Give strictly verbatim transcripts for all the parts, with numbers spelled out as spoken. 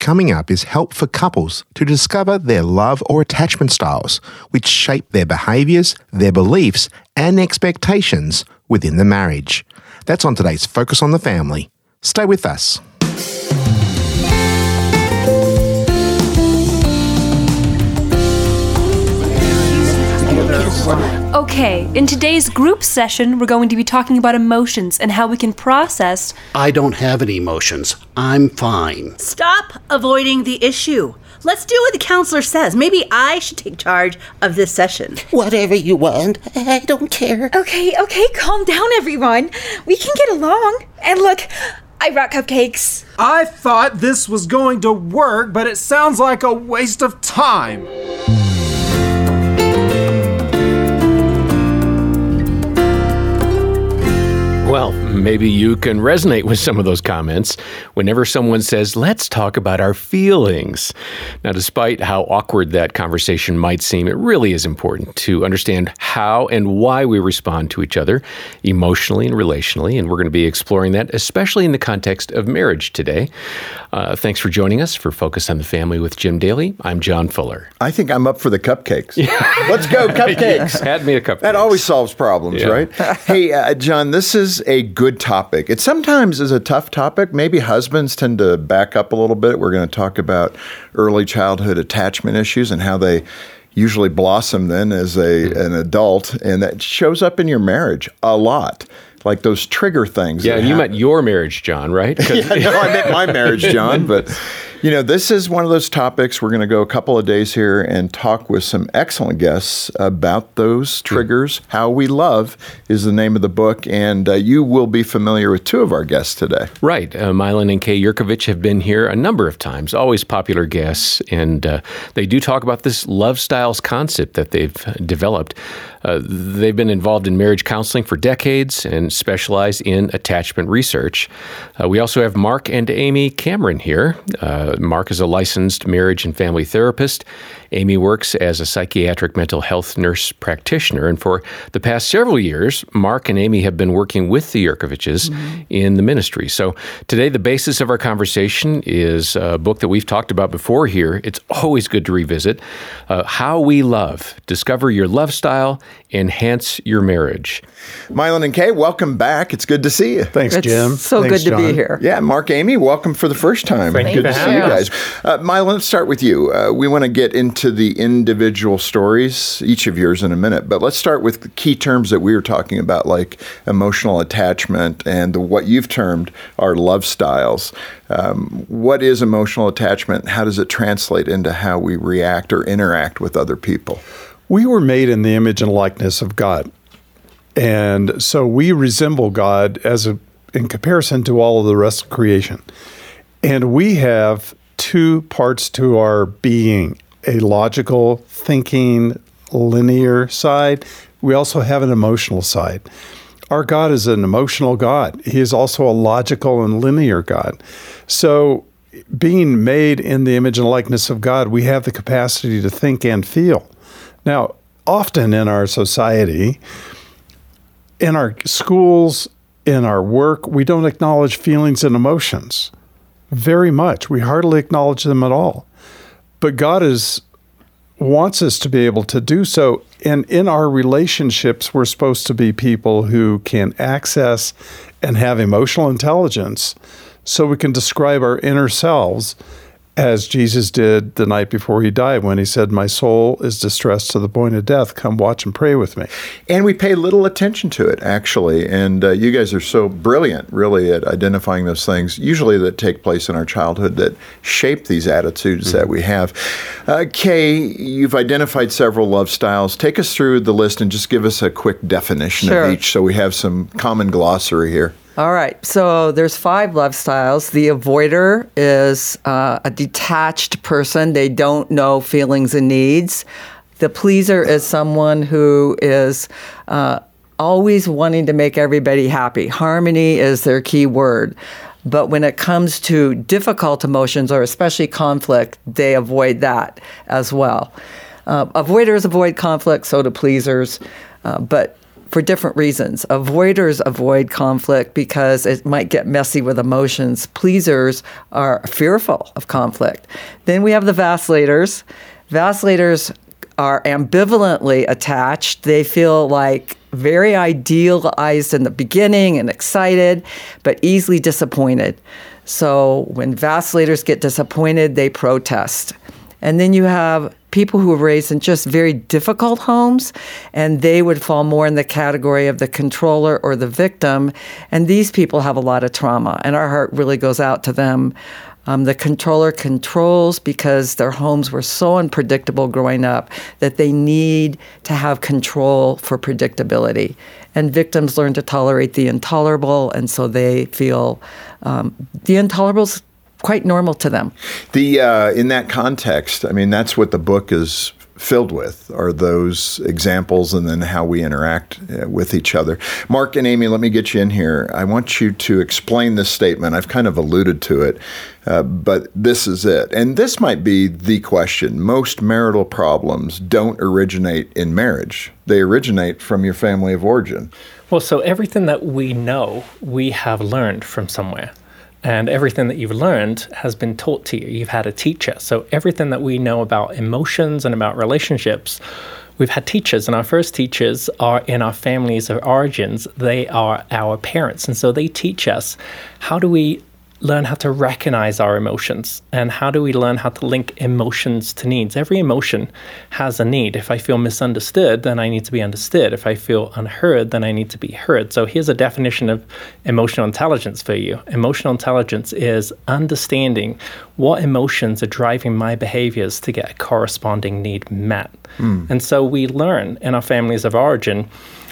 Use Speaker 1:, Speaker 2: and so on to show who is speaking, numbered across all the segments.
Speaker 1: coming up is help for couples to discover their love or attachment styles, which shape their behaviours, their beliefs, and expectations within the marriage. That's on today's Focus on the Family. Stay with us.
Speaker 2: Okay, in today's group session, we're going to be talking about emotions and how we can process.
Speaker 3: I don't have any emotions. I'm fine.
Speaker 4: Stop avoiding the issue. Let's do what the counselor says. Maybe I should take charge of this session.
Speaker 5: Whatever you want. I don't care.
Speaker 6: Okay, okay, calm down, everyone. We can get along. And look, I brought cupcakes.
Speaker 7: I thought this was going to work, but it sounds like a waste of time.
Speaker 8: Well, maybe you can resonate with some of those comments whenever someone says, let's talk about our feelings. Now, despite how awkward that conversation might seem, it really is important to understand how and why we respond to each other emotionally and relationally, and we're going to be exploring that, especially in the context of marriage today. Uh, thanks for joining us for Focus on the Family with Jim Daly. I'm John Fuller.
Speaker 9: I think I'm up for the cupcakes. Let's go, cupcakes.
Speaker 8: Had me a cupcake.
Speaker 9: That always solves problems,
Speaker 8: Yeah.
Speaker 9: right? Hey, uh, John, this is a good topic. It sometimes is a tough topic. Maybe husbands tend to back up a little bit. We're going to talk about early childhood attachment issues and how they usually blossom then as a an adult, and that shows up in your marriage a lot. Like those trigger things.
Speaker 8: Yeah, and you meant your marriage, John, right?
Speaker 9: yeah, no, I meant my marriage, John. But, you know, this is one of those topics. We're going to go a couple of days here and talk with some excellent guests about those triggers. How We Love is the name of the book, and uh, you will be familiar with two of our guests today.
Speaker 8: Right. Uh, Milan and Kay Yurkovich have been here a number of times, always popular guests, and uh, they do talk about this love styles concept that they've developed. Uh, they've been involved in marriage counseling for decades and specialize in attachment research. Uh, we also have Mark and Amy Cameron here. Uh, Mark is a licensed marriage and family therapist. Amy works as a psychiatric mental health nurse practitioner. And for the past several years, Mark and Amy have been working with the Yurkoviches mm-hmm. in the ministry. So today, the basis of our conversation is a book that we've talked about before here. It's always good to revisit. Uh, How We Love. Discover your love style. Enhance your marriage.
Speaker 9: Milan and Kay, welcome back. It's good to see you.
Speaker 10: Thanks,
Speaker 6: It's
Speaker 10: Jim.
Speaker 6: so
Speaker 10: Thanks,
Speaker 6: good to
Speaker 10: John.
Speaker 6: be here.
Speaker 9: Yeah, Mark, Amy, welcome for the first time.
Speaker 10: Thank
Speaker 9: good
Speaker 10: you
Speaker 9: to
Speaker 10: for
Speaker 9: see you
Speaker 10: having
Speaker 9: guys. Uh, Milan, let's start with you. Uh, we want to get into the individual stories, each of yours in a minute, but let's start with the key terms that we were talking about, like emotional attachment and the, what you've termed our love styles. Um, what is emotional attachment? How does it translate into how we react or interact with other people?
Speaker 10: We were made in the image and likeness of God. And so we resemble God as a in comparison to all of the rest of creation. And we have two parts to our being, a logical, thinking, linear side. We also have an emotional side. Our God is an emotional God. He is also a logical and linear God. So being made in the image and likeness of God, we have the capacity to think and feel. Now, often in our society, in our schools, in our work, we don't acknowledge feelings and emotions very much. We hardly acknowledge them at all. But God is wants us to be able to do so. And in our relationships, we're supposed to be people who can access and have emotional intelligence so we can describe our inner selves as Jesus did the night before he died when he said, my soul is distressed to the point of death. Come watch and pray with me.
Speaker 9: And we pay little attention to it, actually. And uh, you guys are so brilliant, really, at identifying those things, usually that take place in our childhood that shape these attitudes mm-hmm. that we have. Uh, Kay, you've identified several love styles. Take us through the list and just give us a quick definition
Speaker 6: Sure.
Speaker 9: of each so we have some common glossary here.
Speaker 6: All right, so there's five love styles. The avoider is uh, a detached person. They don't know feelings and needs. The pleaser is someone who is uh, always wanting to make everybody happy. Harmony is their key word. But when it comes to difficult emotions, or especially conflict, they avoid that as well. Uh, avoiders avoid conflict, so do pleasers. Uh, but for different reasons. Avoiders avoid conflict because it might get messy with emotions. Pleasers are fearful of conflict. Then we have the vacillator. Vacillator are ambivalently attached. They feel like very idealized in the beginning and excited, but easily disappointed. So when vacillators get disappointed, they protest. And then you have people who were raised in just very difficult homes, and they would fall more in the category of the controller or the victim. And these people have a lot of trauma, and our heart really goes out to them. Um, the controller controls because their homes were so unpredictable growing up that they need to have control for predictability. And victims learn to tolerate the intolerable, and so they feel um, the intolerable's quite normal to them.
Speaker 9: The uh, in that context, I mean, that's what the book is filled with, are those examples and then how we interact uh, with each other. Mark and Amy, let me get you in here. I want you to explain this statement. I've kind of alluded to it, uh, but this is it. And this might be the question. Most marital problems don't originate in marriage. They originate from your family of origin.
Speaker 11: Well, so everything that we know, we have learned from somewhere. And everything that you've learned has been taught to you. You've had a teacher. So everything that we know about emotions and about relationships, we've had teachers. And our first teachers are in our families of origins. They are our parents. And so they teach us, how do we learn how to recognize our emotions? And how do we learn how to link emotions to needs? Every emotion has a need. If I feel misunderstood, then I need to be understood. If I feel unheard, then I need to be heard. So here's a definition of emotional intelligence for you. Emotional intelligence is understanding what emotions are driving my behaviors to get a corresponding need met. Mm. And so we learn in our families of origin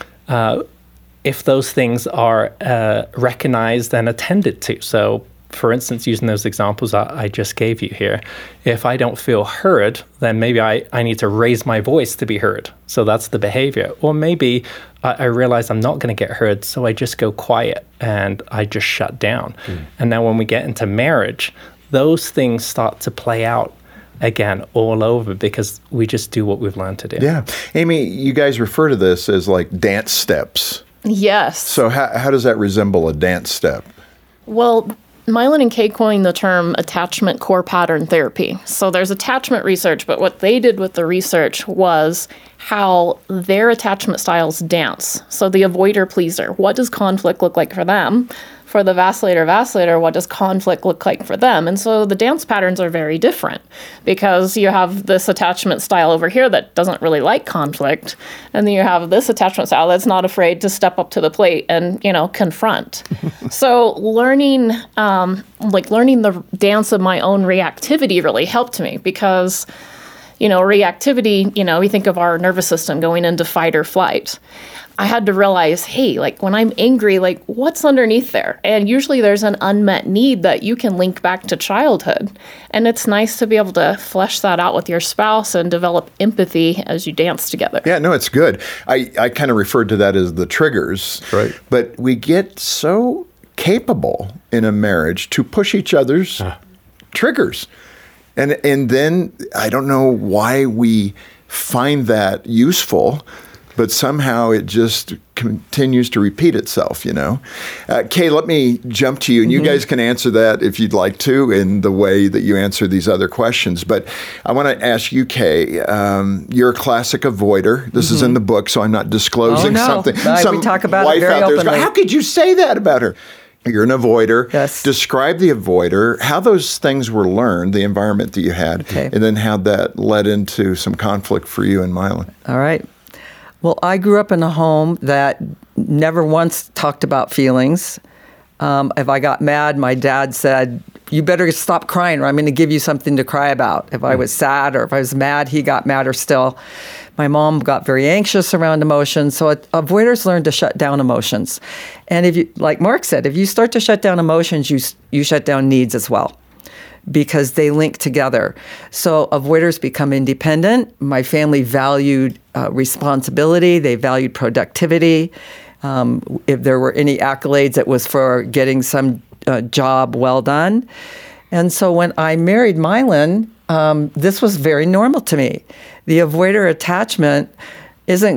Speaker 11: uh, if those things are uh, recognized and attended to. So for instance, using those examples I, I just gave you here, if I don't feel heard, then maybe I, I need to raise my voice to be heard. So that's the behavior. Or maybe I, I realize I'm not going to get heard, so I just go quiet and I just shut down. Mm. And now when we get into marriage, those things start to play out again all over because we just do what we've learned to do.
Speaker 9: Yeah. Amy, you guys refer to this as like dance steps.
Speaker 12: Yes.
Speaker 9: So how, how does that resemble a dance step?
Speaker 12: Well, Mylan and Kay coined the term attachment core pattern therapy. So there's attachment research, but what they did with the research was how their attachment styles dance. So the avoider pleaser, what does conflict look like for them? For the vacillator vacillator, what does conflict look like for them? And so the dance patterns are very different because you have this attachment style over here that doesn't really like conflict, and then you have this attachment style that's not afraid to step up to the plate and, you know, confront. So learning, um, like learning the dance of my own reactivity really helped me because, you know, reactivity, you know, we think of our nervous system going into fight or flight. I had to realize, hey, like when I'm angry, like what's underneath there? And usually there's an unmet need that you can link back to childhood. And it's nice to be able to flesh that out with your spouse and develop empathy as you dance together.
Speaker 9: Yeah, no, it's good. I, I kind of referred to that as the triggers. Right. But we get so capable in a marriage to push each other's huh. triggers. And and then I don't know why we find that useful, but somehow it just continues to repeat itself, you know. Uh, Kay, let me jump to you, and mm-hmm. you guys can answer that if you'd like to in the way that you answer these other questions. But I want to ask you, Kay, um, you're a classic avoider. This mm-hmm. is in the book, so I'm not disclosing
Speaker 6: oh, no.
Speaker 9: something.
Speaker 6: No,
Speaker 9: Some
Speaker 6: we talk about
Speaker 9: wife
Speaker 6: it very
Speaker 9: out there is
Speaker 6: openly.
Speaker 9: going, how could you say that about her? You're an avoider.
Speaker 6: Yes.
Speaker 9: Describe the avoider, how those things were learned, the environment that you had, okay. and then how that led into some conflict for you and Mylan.
Speaker 6: All right. Well, I grew up in a home that never once talked about feelings. Um, if I got mad, my dad said, you better stop crying or I'm going to give you something to cry about. If I was sad or if I was mad, he got madder still. My mom got very anxious around emotions. So avoiders learn to shut down emotions. And if you, like Mark said, if you start to shut down emotions, you you shut down needs as well, because they link together. So avoiders become independent. My family valued uh, responsibility. They valued productivity. Um, if there were any accolades, it was for getting some uh, job well done. And so when I married Mylan, um, this was very normal to me. The avoider attachment isn't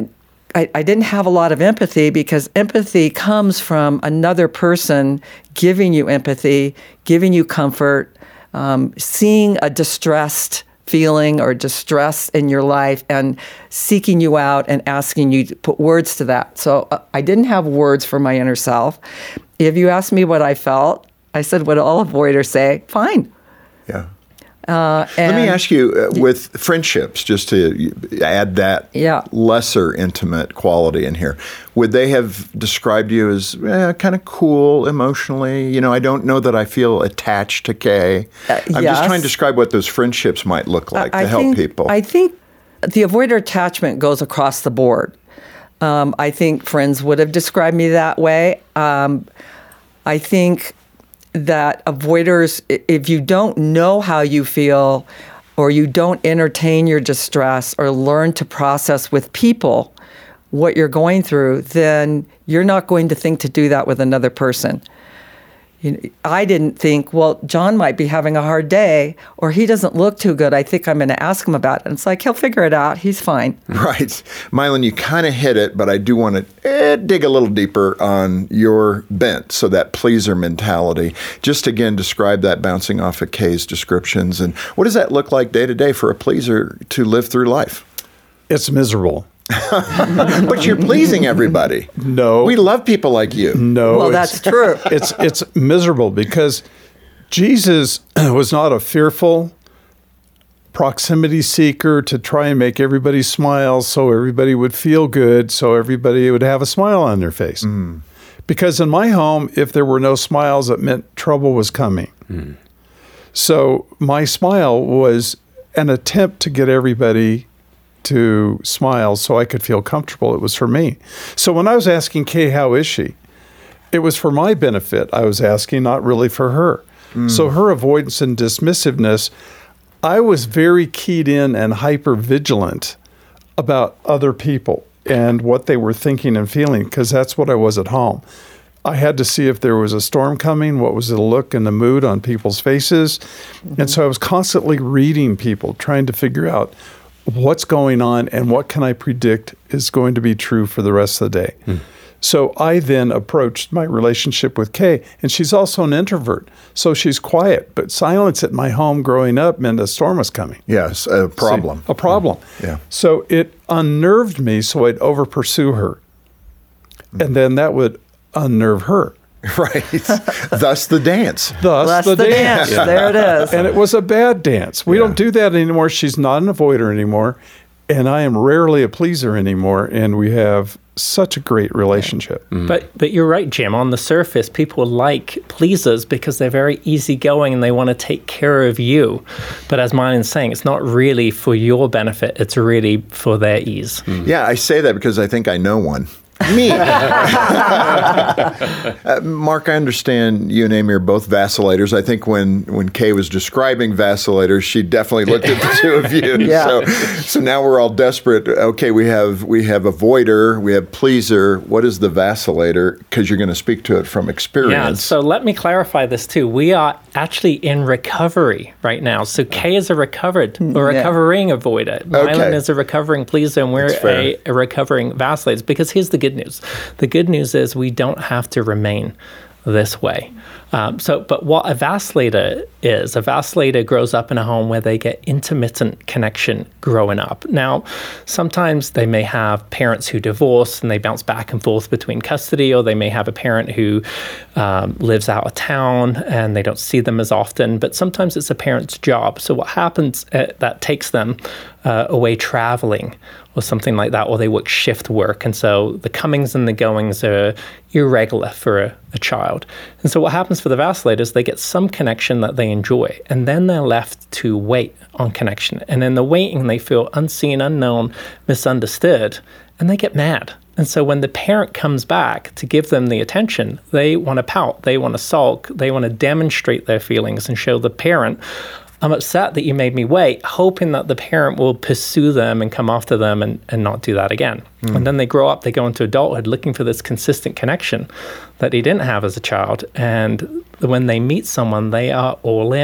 Speaker 6: I, I didn't have a lot of empathy because empathy comes from another person giving you empathy, giving you comfort, um, seeing a distressed feeling or distress in your life and seeking you out and asking you to put words to that. So uh, I didn't have words for my inner self. If you asked me what I felt, I said what all avoiders say, fine.
Speaker 9: Yeah.
Speaker 6: Uh,
Speaker 9: Let me ask you, uh, with friendships, just to add that
Speaker 6: yeah.
Speaker 9: lesser intimate quality in here, would they have described you as eh, kind of cool emotionally? You know, I don't know that I feel attached to Kay. Uh, I'm
Speaker 6: yes.
Speaker 9: just trying to describe what those friendships might look like
Speaker 6: I
Speaker 9: to help
Speaker 6: think,
Speaker 9: people.
Speaker 6: I think the avoider attachment goes across the board. Um, I think friends would have described me that way. Um, I think that avoiders, if you don't know how you feel or you don't entertain your distress or learn to process with people what you're going through, then you're not going to think to do that with another person. You know, I didn't think, well, John might be having a hard day or he doesn't look too good. I think I'm going to ask him about it. And it's like, he'll figure it out. He's fine.
Speaker 9: Right. Mylon, you kind of hit it, but I do want to eh, dig a little deeper on your bent. So that pleaser mentality. Just again, describe that bouncing off of Kay's descriptions. And what does that look like day to day for a pleaser to live through life?
Speaker 10: It's miserable.
Speaker 9: But you're pleasing everybody.
Speaker 10: No.
Speaker 9: We love people like you.
Speaker 10: No.
Speaker 6: Well, that's true.
Speaker 10: It's it's miserable because Jesus was not a fearful proximity seeker to try and make everybody smile so everybody would feel good, so everybody would have a smile on their face. Mm. Because in my home, if there were no smiles, it meant trouble was coming. Mm. So my smile was an attempt to get everybody to smile so I could feel comfortable. It was for me. So when I was asking Kay, how is she? It was for my benefit. I was asking, not really for her. Mm. So her avoidance and dismissiveness, I was very keyed in and hyper vigilant about other people and what they were thinking and feeling, because that's what I was at home. I had to see if there was a storm coming, what was the look and the mood on people's faces. Mm-hmm. And so I was constantly reading people, trying to figure out what's going on and what can I predict is going to be true for the rest of the day. Mm. So I then approached my relationship with Kay, and she's also an introvert. So she's quiet, but silence at my home growing up meant a storm was coming.
Speaker 9: Yes, a problem.
Speaker 10: So, a problem.
Speaker 9: Mm. Yeah.
Speaker 10: So it unnerved me, so I'd over pursue her. Mm. And then that would unnerve her.
Speaker 9: Right. Thus the dance.
Speaker 10: Thus
Speaker 6: Thus
Speaker 10: the,
Speaker 6: the
Speaker 10: dance.
Speaker 6: dance. There it is.
Speaker 10: And it was a bad dance. We yeah. don't do that anymore. She's not an avoider anymore. And I am rarely a pleaser anymore. And we have such a great relationship.
Speaker 11: Mm. But but you're right, Jim. On the surface, people like pleasers because they're very easygoing and they want to take care of you. But as Mylon's saying, it's not really for your benefit. It's really for their ease.
Speaker 9: Mm. Yeah, I say that because I think I know one. Me. uh, Mark, I understand you and Amy are both vacillator. I think when, when Kay was describing vacillators, she definitely looked at the two of you.
Speaker 6: Yeah.
Speaker 9: So, so now we're all desperate. Okay, we have we have avoider, we have pleaser. What is the vacillator? Because you're going to speak to it from experience.
Speaker 11: Yeah, so let me clarify this too. We are actually in recovery right now. So Kay is a recovered or recovering yeah. avoider. Mylon
Speaker 9: okay.
Speaker 11: is a recovering pleaser, and we're a, a recovering vacillator. Because here's the good news. The good news is we don't have to remain this way. Um, so, but what a vacillator is, a vacillator grows up in a home where they get intermittent connection growing up. Now, sometimes they may have parents who divorce and they bounce back and forth between custody, or they may have a parent who um, lives out of town and they don't see them as often, but sometimes it's a parent's job. So what happens, uh, that takes them uh, away traveling or something like that, or they work shift work. And so the comings and the goings are irregular for a, a child. And so what happens for the vacillators, they get some connection that they enjoy, and then they're left to wait on connection. And in the waiting, they feel unseen, unknown, misunderstood, and they get mad. And so when the parent comes back to give them the attention, they want to pout, they want to sulk, they want to demonstrate their feelings and show the parent, I'm upset that you made me wait, hoping that the parent will pursue them and come after them and, and not do that again. Mm. And then they grow up, they go into adulthood looking for this consistent connection that they didn't have as a child. And when they meet someone, they are all in.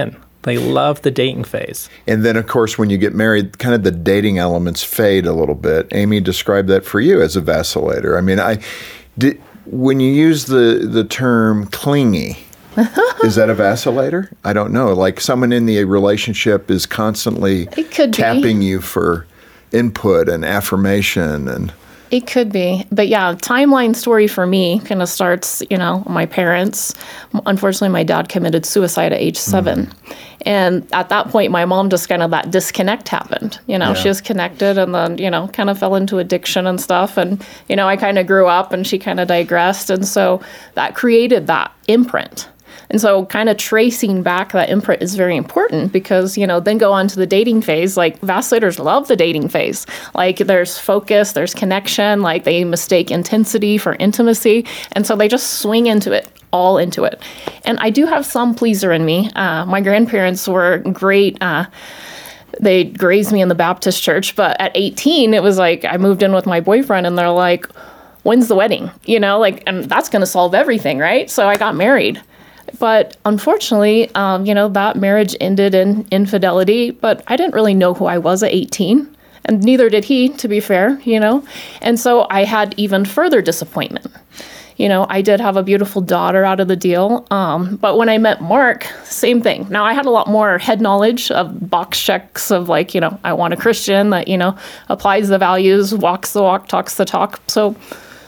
Speaker 11: They love the dating phase.
Speaker 9: And then, of course, when you get married, kind of the dating elements fade a little bit. Amy described that for you as a vacillator. I mean, I did, when you use the, the term clingy, is that a vacillator? I don't know. Like someone in the relationship is constantly
Speaker 12: It could be.
Speaker 9: tapping you for input and affirmation and...
Speaker 12: It could be. But yeah, timeline story for me kind of starts, you know, my parents. Unfortunately, my dad committed suicide at age seven. Mm. And at that point, my mom just kind of, that disconnect happened. You know, yeah. she was connected and then, you know, kind of fell into addiction and stuff. And, you know, I kind of grew up and she kind of digressed. And so that created that imprint. And so kind of tracing back that imprint is very important because, you know, then go on to the dating phase. Like vacillators love the dating phase. Like there's focus, there's connection, like they mistake intensity for intimacy. And so they just swing into it, all into it. And I do have some pleaser in me. Uh, my grandparents were great. Uh, they raised me in the Baptist church. But at eighteen, it was like I moved in with my boyfriend and they're like, when's the wedding? You know, like, and that's going to solve everything, right? So I got married. But unfortunately, um, you know, that marriage ended in infidelity, but I didn't really know who I was at eighteen, and neither did he, to be fair, you know. And so I had even further disappointment. You know, I did have a beautiful daughter out of the deal, um, but when I met Mark, same thing. Now, I had a lot more head knowledge of box checks of like, you know, I want a Christian that, you know, applies the values, walks the walk, talks the talk. So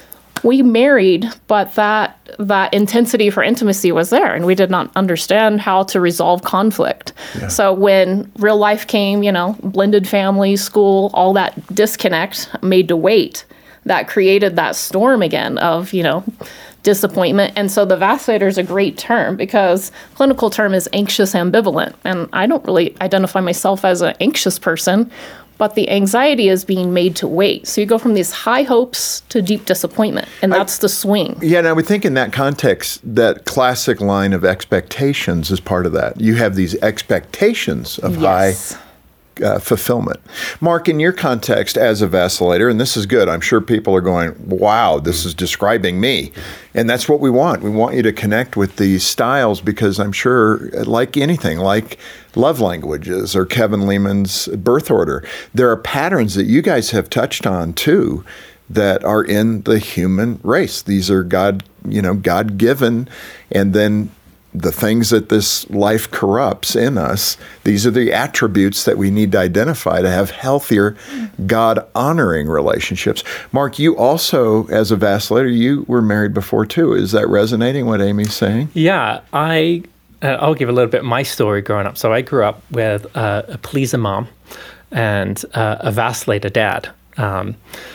Speaker 12: we married, but that that intensity for intimacy was there, and we did not understand how to resolve conflict. Yeah. So when real life came, you know, blended family, school, all that disconnect made to wait, that created that storm again of, you know, disappointment. And so the vacillator is a great term because clinical term is anxious ambivalent, and I don't really identify myself as an anxious person, but the anxiety is being made to wait. So you go from these high hopes to deep disappointment, and that's I, the swing.
Speaker 9: Yeah, and I would think in that context, that classic line of expectations is part of that. You have these expectations of yes. high uh, fulfillment. Mark, in your context as a vacillator, and this is good, I'm sure people are going, wow, this is describing me. And that's what we want. We want you to connect with these styles because I'm sure, like anything, like love languages or Kevin Leman's birth order, there are patterns that you guys have touched on too that are in the human race. These are God, you know, God-given, and then the things that this life corrupts in us, these are the attributes that we need to identify to have healthier, God-honoring relationships. Mark, you also, as a vacillator, you were married before too. Is that resonating, what Amy's saying?
Speaker 11: Yeah, I, uh, I'll give a little bit of my story growing up. So I grew up with uh, a pleaser mom and uh, a vacillator dad. Um,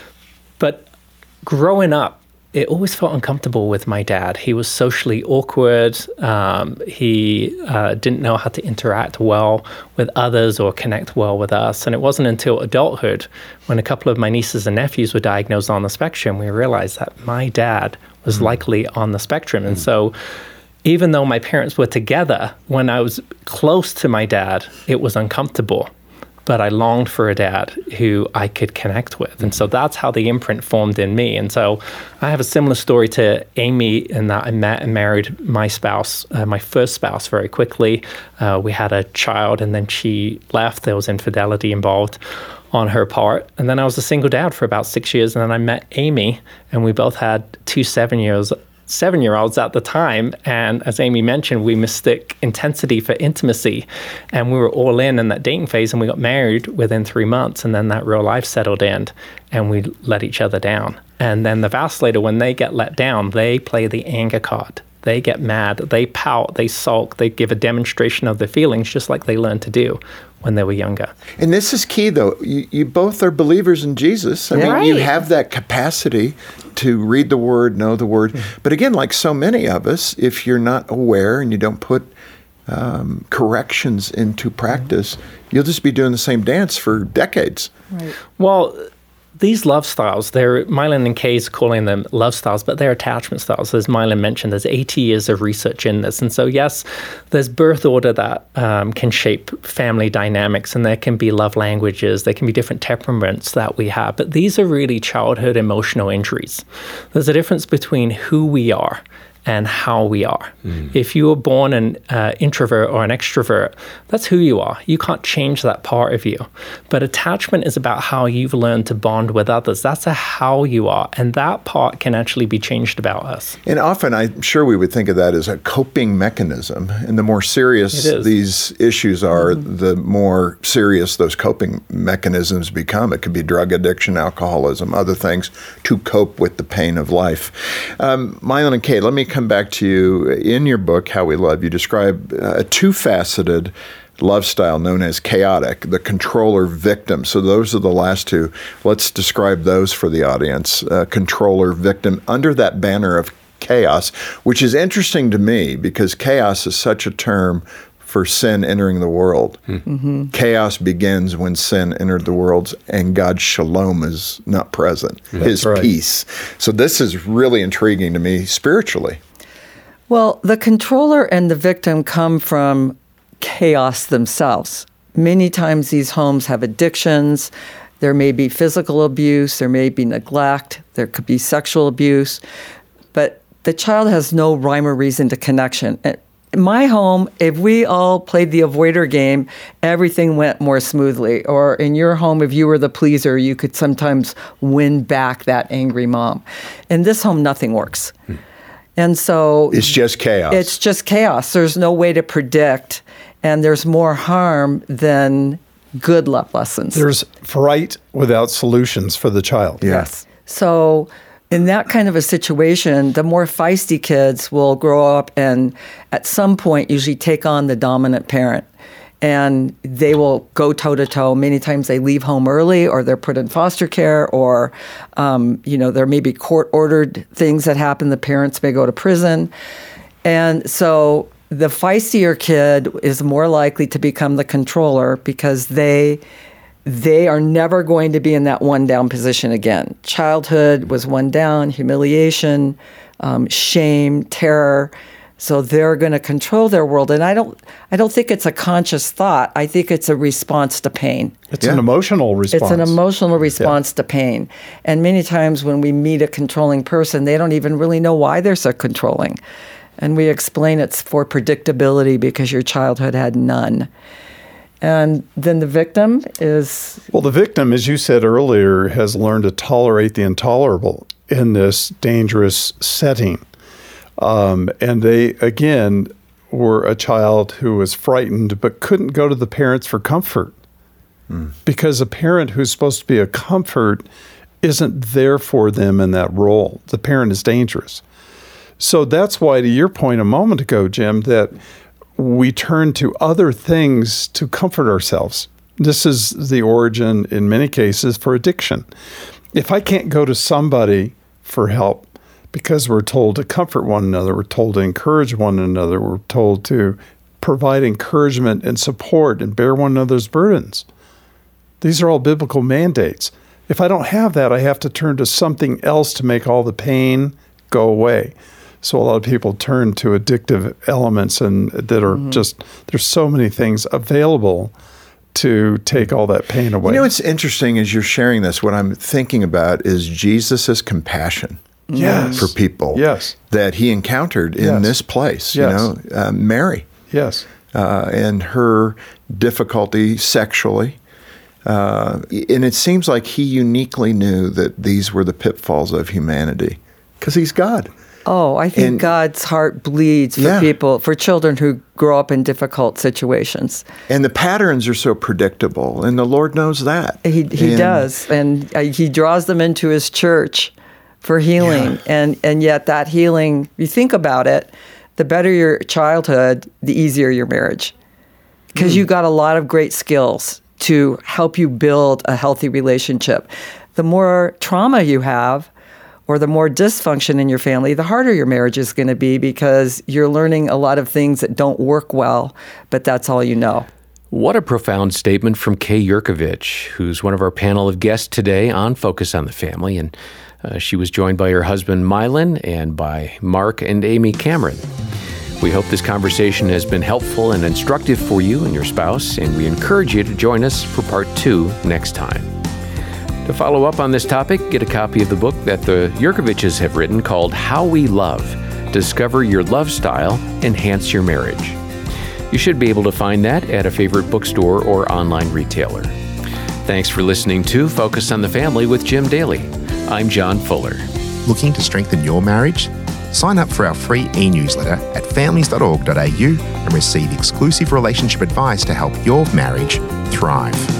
Speaker 11: but growing up, it always felt uncomfortable with my dad. He was socially awkward. Um, he uh, didn't know how to interact well with others or connect well with us. And it wasn't until adulthood, when a couple of my nieces and nephews were diagnosed on the spectrum, we realized that my dad was mm. likely on the spectrum. Mm. And so even though my parents were together, when I was close to my dad, it was uncomfortable. But I longed for a dad who I could connect with. And so that's how the imprint formed in me. And so I have a similar story to Amy in that I met and married my spouse, uh, my first spouse, very quickly. Uh, we had a child, and then she left. There was infidelity involved on her part. And then I was a single dad for about six years. And then I met Amy, and we both had two seven years seven-year-olds at the time, and as Amy mentioned, we mistook intensity for intimacy, and we were all in in that dating phase, and we got married within three months, and then that real life settled in, and we let each other down. And then the vacillator, when they get let down, they play the anger card. They get mad, they pout, they sulk, they give a demonstration of their feelings, just like they learned to do when they were younger.
Speaker 9: And this is key, though. You, you both are believers in Jesus. I yeah, mean, right. you have that capacity to read the Word, know the Word. Mm-hmm. But again, like so many of us, if you're not aware and you don't put um, corrections into practice, mm-hmm. you'll just be doing the same dance for decades.
Speaker 11: Right. Well, these love styles, they're, Mylan and Kay is calling them love styles, but they're attachment styles. As Mylan mentioned, there's eighty years of research in this. And so, yes, there's birth order that um, can shape family dynamics, and there can be love languages, there can be different temperaments that we have. But these are really childhood emotional injuries. There's a difference between who we are and how we are. Mm. If you were born an uh, introvert or an extrovert, that's who you are. You can't change that part of you. But attachment is about how you've learned to bond with others. That's a how you are, and that part can actually be changed about us.
Speaker 9: And often, I'm sure we would think of that as a coping mechanism. And the more serious these issues are, mm-hmm. the more serious those coping mechanisms become. It could be drug addiction, alcoholism, other things to cope with the pain of life. Um, Mylon and Kay, let me come back to you. In your book, How We Love, you describe a two-faceted love style known as chaotic, the controller victim. So those are the last two. Let's describe those for the audience. Uh, controller victim under that banner of chaos, which is interesting to me because chaos is such a term for sin entering the world. Mm-hmm. Chaos begins when sin entered the world and God's shalom is not present, That's his right. peace. So this is really intriguing to me spiritually.
Speaker 6: Well, the controller and the victim come from chaos themselves. Many times these homes have addictions. There may be physical abuse. There may be neglect. There could be sexual abuse. But the child has no rhyme or reason to connection. In my home, if we all played the avoider game, everything went more smoothly. Or in your home, if you were the pleaser, you could sometimes win back that angry mom. In this home, nothing works. Hmm. And so
Speaker 9: it's just chaos.
Speaker 6: It's just chaos. There's no way to predict, and there's more harm than good love lessons.
Speaker 10: There's fright without solutions for the child.
Speaker 9: Yeah.
Speaker 6: Yes. So in that kind of a situation, the more feisty kids will grow up and at some point usually take on the dominant parent. And they will go toe-to-toe. Many times they leave home early, or they're put in foster care, or, um, you know, there may be court-ordered things that happen. The parents may go to prison. And so the feistier kid is more likely to become the controller because they they are never going to be in that one-down position again. Childhood was one down, humiliation, um, shame, terror. So they're going to control their world, and I don't. I don't think it's a conscious thought. I think it's a response to pain.
Speaker 10: It's yeah. an emotional response.
Speaker 6: It's an emotional response yeah. to pain, and many times when we meet a controlling person, they don't even really know why they're so controlling, and we explain it's for predictability because your childhood had none. And then the victim is
Speaker 10: well. The victim, as you said earlier, has learned to tolerate the intolerable in this dangerous setting. Um, and they, again, were a child who was frightened but couldn't go to the parents for comfort mm. because a parent who's supposed to be a comfort isn't there for them in that role. The parent is dangerous. So that's why, to your point a moment ago, Jim, that we turn to other things to comfort ourselves. This is the origin, in many cases, for addiction. If I can't go to somebody for help, because we're told to comfort one another, we're told to encourage one another, we're told to provide encouragement and support and bear one another's burdens. These are all biblical mandates. If I don't have that, I have to turn to something else to make all the pain go away. So a lot of people turn to addictive elements and that are mm-hmm. just, there's so many things available to take all that pain away.
Speaker 9: You know what's interesting as you're sharing this, what I'm thinking about is Jesus' compassion.
Speaker 10: Yes.
Speaker 9: For people
Speaker 10: yes.
Speaker 9: that he encountered in
Speaker 10: yes.
Speaker 9: this place,
Speaker 10: yes.
Speaker 9: you know, uh, Mary.
Speaker 10: Yes.
Speaker 9: Uh, and her difficulty sexually. Uh, and it seems like he uniquely knew that these were the pitfalls of humanity because he's God.
Speaker 6: Oh, I think
Speaker 9: and,
Speaker 6: God's heart bleeds for
Speaker 9: yeah.
Speaker 6: people, for children who grow up in difficult situations.
Speaker 9: And the patterns are so predictable, and the Lord knows that.
Speaker 6: He he
Speaker 9: and,
Speaker 6: does, and uh, he draws them into his church for healing, yeah. and, and yet that healing, you think about it, the better your childhood, the easier your marriage. Because mm. you got a lot of great skills to help you build a healthy relationship. The more trauma you have, or the more dysfunction in your family, the harder your marriage is going to be because you're learning a lot of things that don't work well, but that's all you know.
Speaker 8: What a profound statement from Kay Yurkovich, who's one of our panel of guests today on Focus on the Family. And uh, she was joined by her husband, Mylon, and by Mark and Amy Cameron. We hope this conversation has been helpful and instructive for you and your spouse, and we encourage you to join us for part two next time. To follow up on this topic, get a copy of the book that the Yurkoviches have written called How We Love, Discover Your Love Style, Enhance Your Marriage. You should be able to find that at a favorite bookstore or online retailer. Thanks for listening to Focus on the Family with Jim Daly. I'm John Fuller.
Speaker 1: Looking to strengthen your marriage? Sign up for our free e-newsletter at families dot org dot a u and receive exclusive relationship advice to help your marriage thrive.